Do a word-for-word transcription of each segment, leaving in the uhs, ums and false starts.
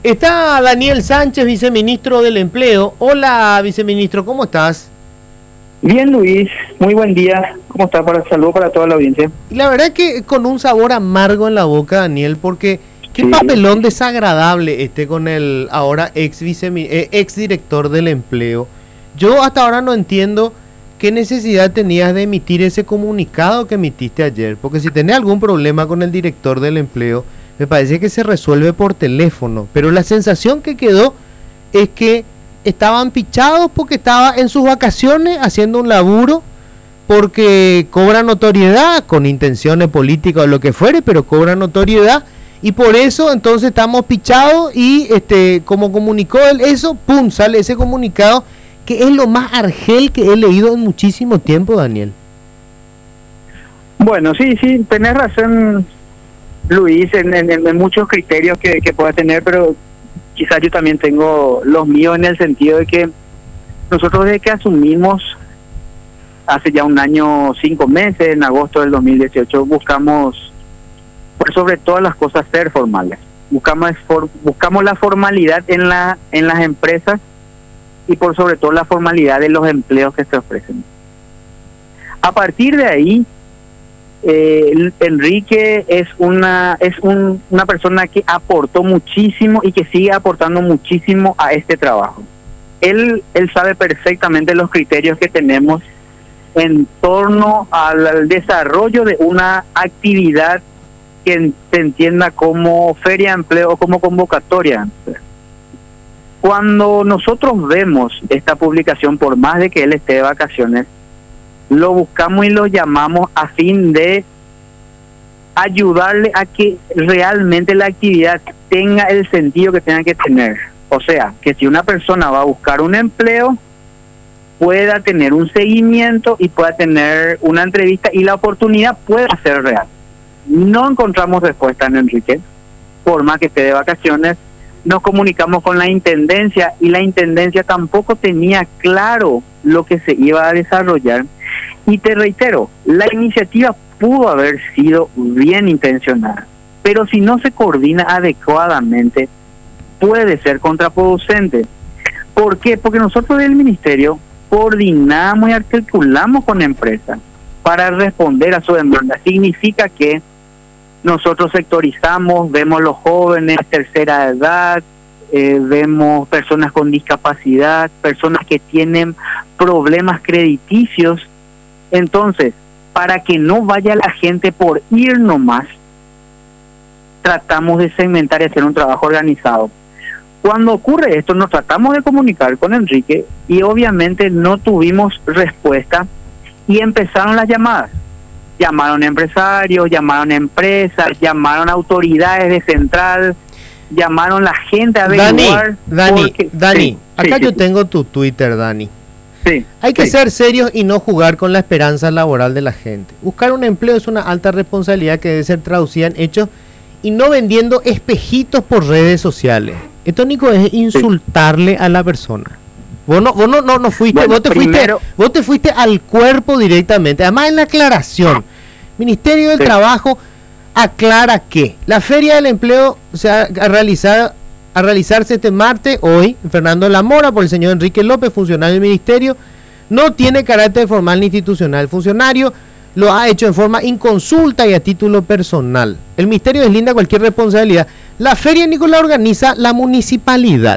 Está Daniel Sánchez, viceministro del Empleo. Hola, viceministro, ¿cómo estás? Bien, Luis, muy buen día. ¿Cómo está? Para saludo para toda la audiencia. Y la verdad que con un sabor amargo en la boca, Daniel, porque qué Sí, papelón desagradable este con el ahora ex, vicemi- eh, ex director del Empleo. Yo hasta ahora no entiendo qué necesidad tenías de emitir ese comunicado que emitiste ayer, porque si tenés algún problema con el director del Empleo, me parece que se resuelve por teléfono, pero la sensación que quedó es que estaban pichados porque estaba en sus vacaciones haciendo un laburo, porque cobra notoriedad con intenciones políticas o lo que fuere, pero cobra notoriedad y por eso entonces estamos pichados y este como comunicó él eso, pum, sale ese comunicado que es lo más argel que he leído en muchísimo tiempo, Daniel. bueno, sí, sí, tenés razón, Luis, en, en, en muchos criterios que, que pueda tener, pero quizás yo también tengo los míos en el sentido de que nosotros desde que asumimos hace ya un año, cinco meses, en agosto del dos mil dieciocho, buscamos, por sobre todas las cosas, ser formales. Buscamos for, buscamos la formalidad en la en las empresas y por sobre todo la formalidad de los empleos que se ofrecen. A partir de ahí, eh, Enrique es una es un, una persona que aportó muchísimo y que sigue aportando muchísimo a este trabajo. Él él sabe perfectamente los criterios que tenemos en torno al, al desarrollo de una actividad que se entienda como feria de empleo o como convocatoria. Cuando nosotros vemos esta publicación, por más de que él esté de vacaciones, lo buscamos y lo llamamos a fin de ayudarle a que realmente la actividad tenga el sentido que tenga que tener. O sea, que si una persona va a buscar un empleo, pueda tener un seguimiento y pueda tener una entrevista y la oportunidad pueda ser real. No encontramos respuesta en Enrique, por más que esté de vacaciones. Nos comunicamos con la Intendencia y la Intendencia tampoco tenía claro lo que se iba a desarrollar. Y te reitero, la iniciativa pudo haber sido bien intencionada, pero si no se coordina adecuadamente, puede ser contraproducente. ¿Por qué? Porque nosotros del Ministerio coordinamos y articulamos con empresas para responder a su demanda. Significa que nosotros sectorizamos, vemos los jóvenes, tercera edad, eh, vemos personas con discapacidad, personas que tienen problemas crediticios. Entonces, para que no vaya la gente por ir nomás, tratamos de segmentar y hacer un trabajo organizado. Cuando ocurre esto, nos tratamos de comunicar con Enrique y obviamente no tuvimos respuesta y empezaron las llamadas. Llamaron empresarios, llamaron empresas, llamaron autoridades de central, llamaron la gente a averiguar. Dani, porque, Dani, sí, acá sí, yo sí, tengo tu Twitter, Dani. Sí, Hay que sí. ser serios y no jugar con la esperanza laboral de la gente. Buscar un empleo es una alta responsabilidad que debe ser traducida en hechos y no vendiendo espejitos por redes sociales. Esto, Nico, es insultarle sí. a la persona. Vos no, vos no, no, no fuiste, Bueno, vos te primero, fuiste, vos te fuiste al cuerpo directamente. Además, en la aclaración, Ministerio del sí. Trabajo aclara que la Feria del Empleo se ha a realizar a realizarse este martes, hoy, Fernando de la Mora, por el señor Enrique López, funcionario del Ministerio, no tiene carácter formal ni institucional. El funcionario lo ha hecho en forma inconsulta y a título personal. El Ministerio deslinda cualquier responsabilidad. La feria, Nicolás, organiza la municipalidad.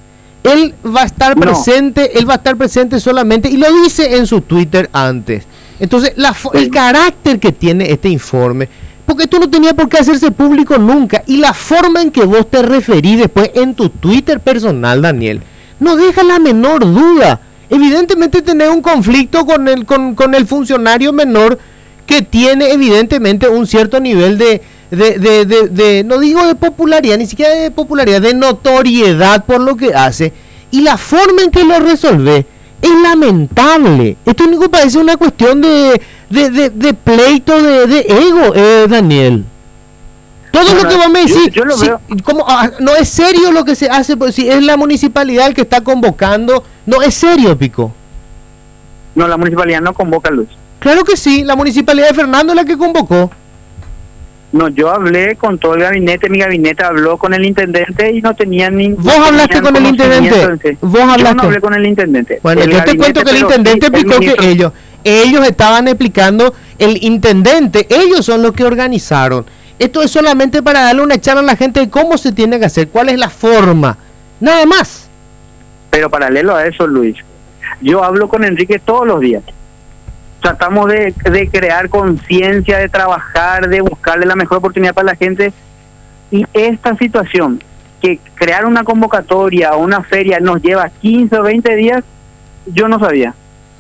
Él va a estar No. presente, él va a estar presente solamente, y lo dice en su Twitter antes. Entonces, la, el carácter que tiene este informe, porque esto no tenía por qué hacerse público nunca, y la forma en que vos te referís después en tu Twitter personal, Daniel, no deja la menor duda. Evidentemente tenés un conflicto con el, con, con el funcionario menor que tiene evidentemente un cierto nivel de, de, de, de, de, no digo de popularidad, ni siquiera de popularidad, de notoriedad por lo que hace, y la forma en que lo resolve es lamentable. Esto único parece una cuestión de, de, de, de pleito de, de ego, eh, Daniel. Todo bueno, lo que vos me decís, yo, yo lo si, veo. como, ah, no es serio lo que se hace, pues, si es la municipalidad el que está convocando, no es serio, Pico. No, la municipalidad no convoca, Luz. Claro que sí, la municipalidad de Fernando es la que convocó. No, yo hablé con todo el gabinete, mi gabinete habló con el intendente y no tenían ni... ¿Vos no hablaste tenían con el intendente? conocimiento. ¿Vos hablaste? Yo no hablé con el intendente. Bueno, El yo te cuento gabinete, que el pero intendente sí, el explicó ministro- que ellos, ellos estaban explicando, el intendente, ellos son los que organizaron. Esto es solamente para darle una charla a la gente de cómo se tiene que hacer, cuál es la forma, nada más. Pero paralelo a eso, Luis, yo hablo con Enrique todos los días. Tratamos de, de crear conciencia, de trabajar, de buscarle la mejor oportunidad para la gente. Y esta situación, que crear una convocatoria o una feria nos lleva quince o veinte días, yo no sabía.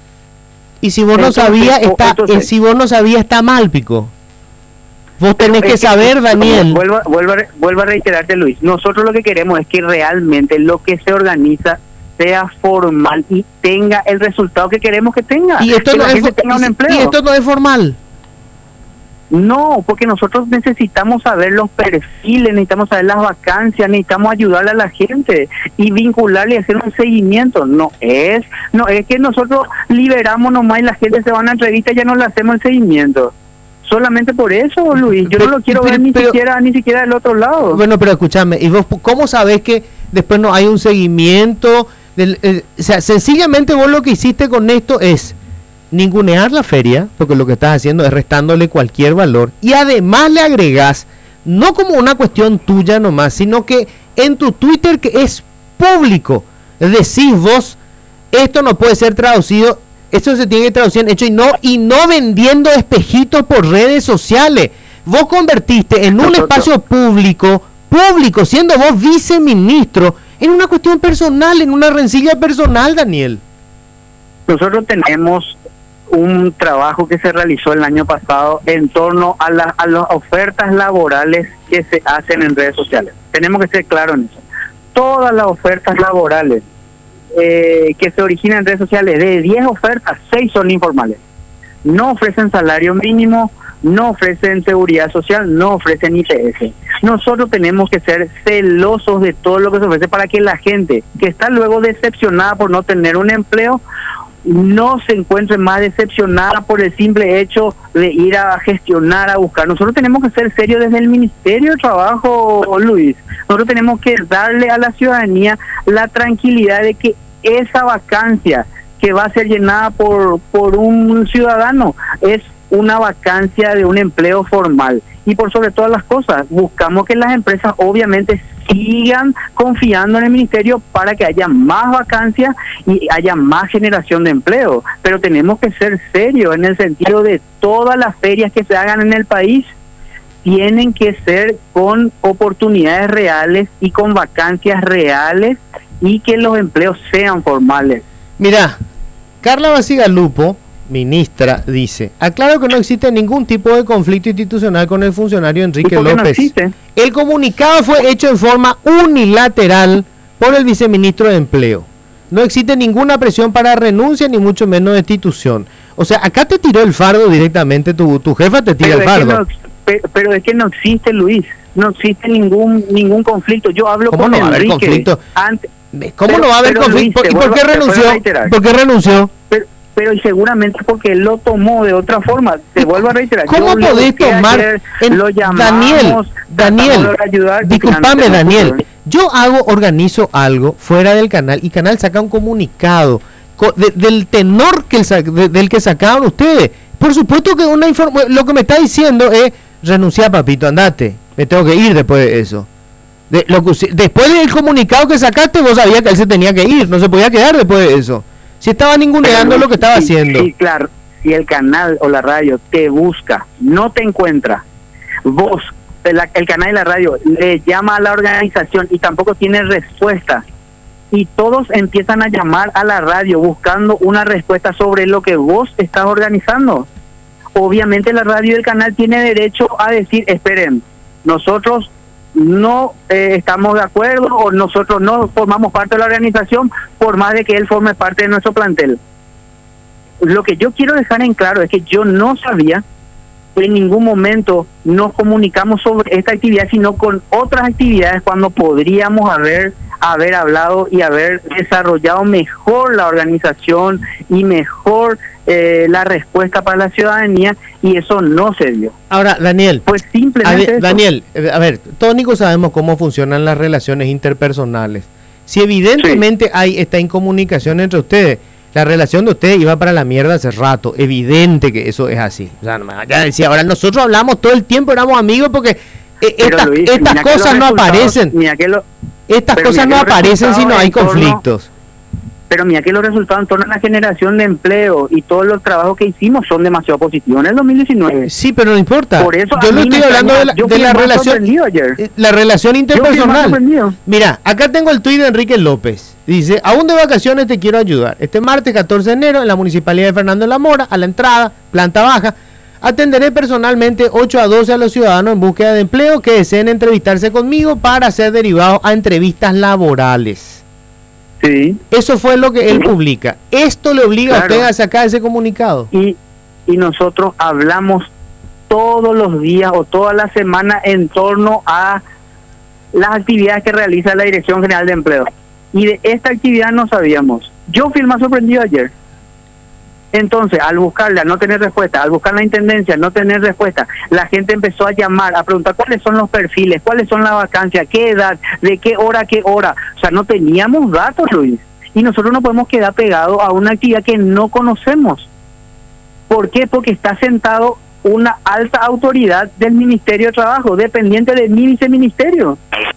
Y si vos no Entonces, sabías, o- está, entonces- eh, si vos no sabías, está mal, Pico. Vos tenés Es que saber, Daniel. Vuelvo, vuelvo, a re- vuelvo a reiterarte, Luis. Nosotros lo que queremos es que realmente lo que se organiza sea formal y tenga el resultado que queremos que tenga. Y esto que no la es gente fo- tenga un y- empleo. y esto no es formal. No, porque nosotros necesitamos saber los perfiles, necesitamos saber las vacancias, necesitamos ayudarle a la gente y vincularle y hacer un seguimiento. No es, no es que nosotros liberamos nomás y la gente se va a una entrevista y ya no le hacemos el seguimiento. Solamente por eso, Luis, yo Pero- no lo quiero pero- ver ni pero- siquiera ni siquiera del otro lado. Bueno, pero escúchame, ¿y vos cómo sabés que después no hay un seguimiento? Del, eh, o sea, sencillamente vos lo que hiciste con esto es ningunear la feria, porque lo que estás haciendo es restándole cualquier valor, y además le agregás, no como una cuestión tuya nomás, sino que en tu Twitter, que es público, decís vos, esto no puede ser traducido, esto se tiene que traducir en hecho, y no, y no vendiendo espejitos por redes sociales. Vos convertiste en un Nosotros- espacio público, público, siendo vos viceministro, en una cuestión personal, en una rencilla personal, Daniel. Nosotros tenemos un trabajo que se realizó el año pasado en torno a, la, a las ofertas laborales que se hacen en redes sociales. Tenemos que ser claros en eso. Todas las ofertas laborales eh, que se originan en redes sociales, de diez ofertas, seis son informales. No ofrecen salario mínimo, no ofrecen seguridad social, no ofrecen I P S. Nosotros tenemos que ser celosos de todo lo que se ofrece para que la gente que está luego decepcionada por no tener un empleo no se encuentre más decepcionada por el simple hecho de ir a gestionar, a buscar. Nosotros tenemos que ser serios desde el Ministerio de Trabajo, Luis. Nosotros tenemos que darle a la ciudadanía la tranquilidad de que esa vacancia que va a ser llenada por, por un ciudadano es una vacancia de un empleo formal. Y por sobre todas las cosas, buscamos que las empresas obviamente sigan confiando en el ministerio para que haya más vacancias y haya más generación de empleo. Pero tenemos que ser serios en el sentido de todas las ferias que se hagan en el país tienen que ser con oportunidades reales y con vacancias reales y que los empleos sean formales. Mira, Carla Basigalupo, ministra, dice, aclaro que no existe ningún tipo de conflicto institucional con el funcionario Enrique ¿Y por qué no López. existe? El comunicado fue hecho en forma unilateral por el viceministro de Empleo. No existe ninguna presión para renuncia ni mucho menos destitución. O sea, acá te tiró el fardo directamente, tu, tu jefa te tira Pero el es, que fardo. no, pe- pero es que no existe, Luis, no existe ningún ningún conflicto. Yo hablo ¿Cómo con no va a haber Enrique conflicto? antes, ¿Cómo pero- no va a haber pero, conflicto? Luis, ¿Y te por qué vuelvo- te vuelvo a renunció? reiterar. ¿Por qué renunció? pero, pero y seguramente porque él lo tomó de otra forma. Te vuelvo a reiterar. ¿Cómo yo lo podés busqué tomar? ayer, en- lo llamamos, Daniel, Daniel, tratamos de ayudar, y discúlpame, finalmente no Daniel. pudo. Yo hago, organizo algo fuera del canal y canal saca un comunicado co- de- del tenor que el sa- de- del que sacaron ustedes. Por supuesto que una informa- lo que me está diciendo es renunciar, papito, andate. Me tengo que ir después de eso. De, lo que, usted- después del comunicado que sacaste, vos sabías que él se tenía que ir, no se podía quedar después de eso. Si estaba ninguneando lo que estaba Sí, haciendo. Sí, claro. Si el canal o la radio te busca, no te encuentra, vos, el, el canal y la radio, le llama a la organización y tampoco tiene respuesta, y todos empiezan a llamar a la radio buscando una respuesta sobre lo que vos estás organizando. Obviamente la radio y el canal tiene derecho a decir, esperen, nosotros no eh, estamos de acuerdo o nosotros no formamos parte de la organización por más de que él forme parte de nuestro plantel. Lo que yo quiero dejar en claro es que yo no sabía, en ningún momento nos comunicamos sobre esta actividad, sino con otras actividades cuando podríamos haber haber hablado y haber desarrollado mejor la organización y mejor eh, la respuesta para la ciudadanía, y eso no se dio. Ahora, Daniel, pues simplemente a ver, Daniel, a ver, todos Nico sabemos cómo funcionan las relaciones interpersonales. Si evidentemente sí. hay esta incomunicación entre ustedes, la relación de ustedes iba para la mierda hace rato, evidente que eso es así. O sea, ya decía, ahora nosotros hablamos todo el tiempo, éramos amigos porque eh, estas, Luis, estas cosas no aparecen. Lo, estas cosas no aparecen si no hay conflictos. Torno, pero mira que los resultados en torno a la generación de empleo y todos los trabajos que hicimos son demasiado positivos en el dos mil diecinueve. Sí, pero no importa. Por eso yo no estoy hablando de la, de la relación la relación interpersonal. Mira, acá tengo el tuit de Enrique López. Dice, aún de vacaciones te quiero ayudar. Este martes catorce de enero en la Municipalidad de Fernando de la Mora, a la entrada, planta baja, atenderé personalmente ocho a doce a los ciudadanos en búsqueda de empleo que deseen entrevistarse conmigo para ser derivados a entrevistas laborales. Sí. Eso fue lo que él publica. ¿Esto le obliga claro. a usted a sacar ese comunicado? Y, y nosotros hablamos todos los días o toda la semana en torno a las actividades que realiza la Dirección General de Empleo. Y de esta actividad no sabíamos. Yo fui el más sorprendido ayer. Entonces, al buscarla, no tener respuesta, al buscar la intendencia, no tener respuesta, la gente empezó a llamar, a preguntar cuáles son los perfiles, cuáles son las vacancias, qué edad, de qué hora, qué hora. O sea, no teníamos datos, Luis. Y nosotros no podemos quedar pegados a una actividad que no conocemos. ¿Por qué? Porque está sentado una alta autoridad del Ministerio de Trabajo, dependiente de mi viceministerio.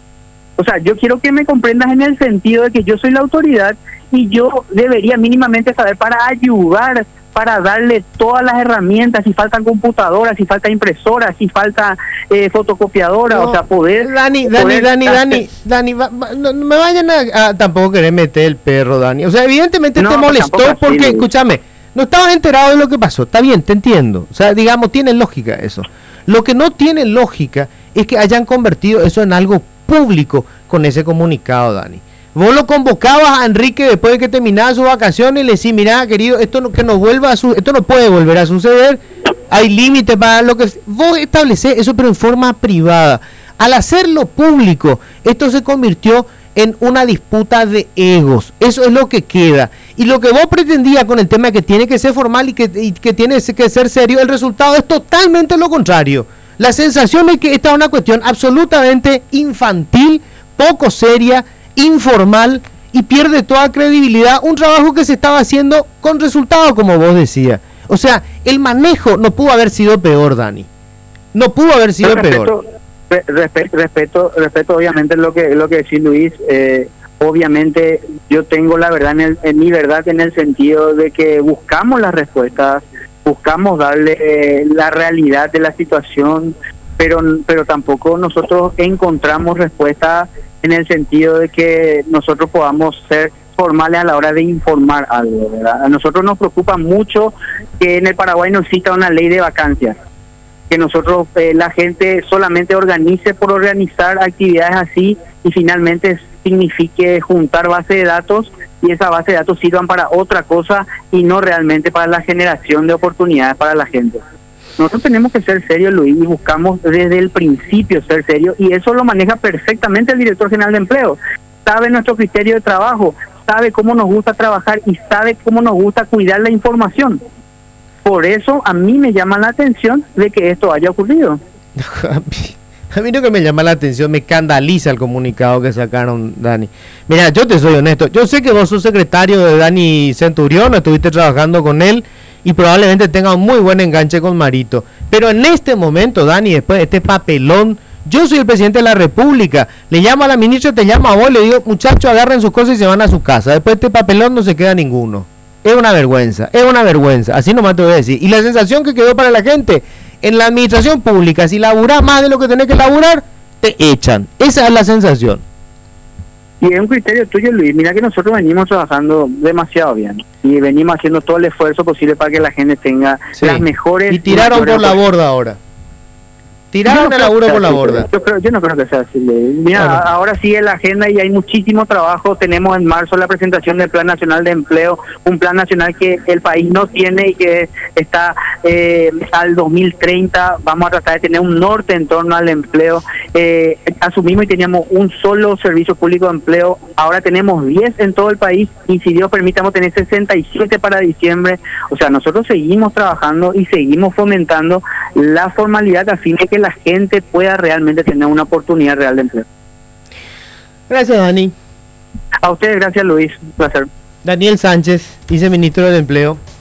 O sea, yo quiero que me comprendas en el sentido de que yo soy la autoridad y yo debería mínimamente saber para ayudar, para darle todas las herramientas, si faltan computadoras, si falta impresoras, si falta eh, fotocopiadora, no, o sea, poder... Dani, Dani, poder Dani, Dani, Dani, va, va, no, no me vayan a, a tampoco querer meter el perro, Dani. O sea, evidentemente no, te molestó porque, así, escúchame, no estabas enterado de lo que pasó. Está bien, te entiendo. O sea, digamos, tiene lógica eso. Lo que no tiene lógica es que hayan convertido eso en algo público con ese comunicado, Dani. Vos lo convocabas a Enrique después de que terminaba sus vacaciones y le decís, mira, querido, esto no, que no vuelva a su, esto no puede volver a suceder, hay límites para lo que... Vos establecés eso, pero en forma privada. Al hacerlo público, esto se convirtió en una disputa de egos. Eso es lo que queda. Y lo que vos pretendías con el tema que tiene que ser formal y que, y que tiene que ser serio, el resultado es totalmente lo contrario. La sensación es que esta es una cuestión absolutamente infantil, poco seria, informal, y pierde toda credibilidad un trabajo que se estaba haciendo con resultados, como vos decías. O sea, el manejo no pudo haber sido peor, Dani. No pudo haber sido respeto, peor. Respeto, respeto, respeto obviamente lo que lo que decís, Luis. Eh, obviamente yo tengo la verdad en, el, en mi verdad en el sentido de que buscamos las respuestas, buscamos darle eh, la realidad de la situación, pero pero tampoco nosotros encontramos respuesta en el sentido de que nosotros podamos ser formales a la hora de informar algo, ¿verdad? A nosotros nos preocupa mucho que en el Paraguay no exista una ley de vacancias, que nosotros, eh, la gente solamente organice por organizar actividades así y finalmente signifique juntar base de datos y esa base de datos sirvan para otra cosa y no realmente para la generación de oportunidades para la gente. Nosotros tenemos que ser serios, Luis, y buscamos desde el principio ser serios, y eso lo maneja perfectamente el Director General de Empleo. Sabe nuestro criterio de trabajo, sabe cómo nos gusta trabajar y sabe cómo nos gusta cuidar la información. Por eso a mí me llama la atención de que esto haya ocurrido. A mí lo que me llama la atención, me escandaliza el comunicado que sacaron, Dani. Mira, yo te soy honesto, yo sé que vos sos secretario de Dani Centurión, estuviste trabajando con él y probablemente tenga un muy buen enganche con Marito. Pero en este momento, Dani, después de este papelón, yo soy el presidente de la República, le llamo a la ministra, te llamo a vos, le digo, muchachos, agarren sus cosas y se van a su casa. Después de este papelón no se queda ninguno. Es una vergüenza, es una vergüenza, así nomás te voy a decir. Y la sensación que quedó para la gente, en la administración pública, si laburás más de lo que tenés que laburar, te echan. Esa es la sensación. Y es un criterio tuyo, Luis. Mira que nosotros venimos trabajando demasiado bien y venimos haciendo todo el esfuerzo posible para que la gente tenga sí. las mejores... Y tiraron por la borda ahora. Tiraron el laburo por la borda. Yo, creo, yo no creo que sea así. Mira, bueno. Ahora sigue la agenda y hay muchísimo trabajo. Tenemos en marzo la presentación del Plan Nacional de Empleo, un plan nacional que el país no tiene y que está eh, al dos mil treinta. Vamos a tratar de tener un norte en torno al empleo. Eh, asumimos y teníamos un solo servicio público de empleo. Ahora tenemos diez en todo el país y si Dios permite vamos a tener sesenta y siete para diciembre. O sea, nosotros seguimos trabajando y seguimos fomentando la formalidad a fin de que la gente pueda realmente tener una oportunidad real de empleo. Gracias, Dani. A ustedes, gracias, Luis. Un placer. Daniel Sánchez, viceministro del Empleo.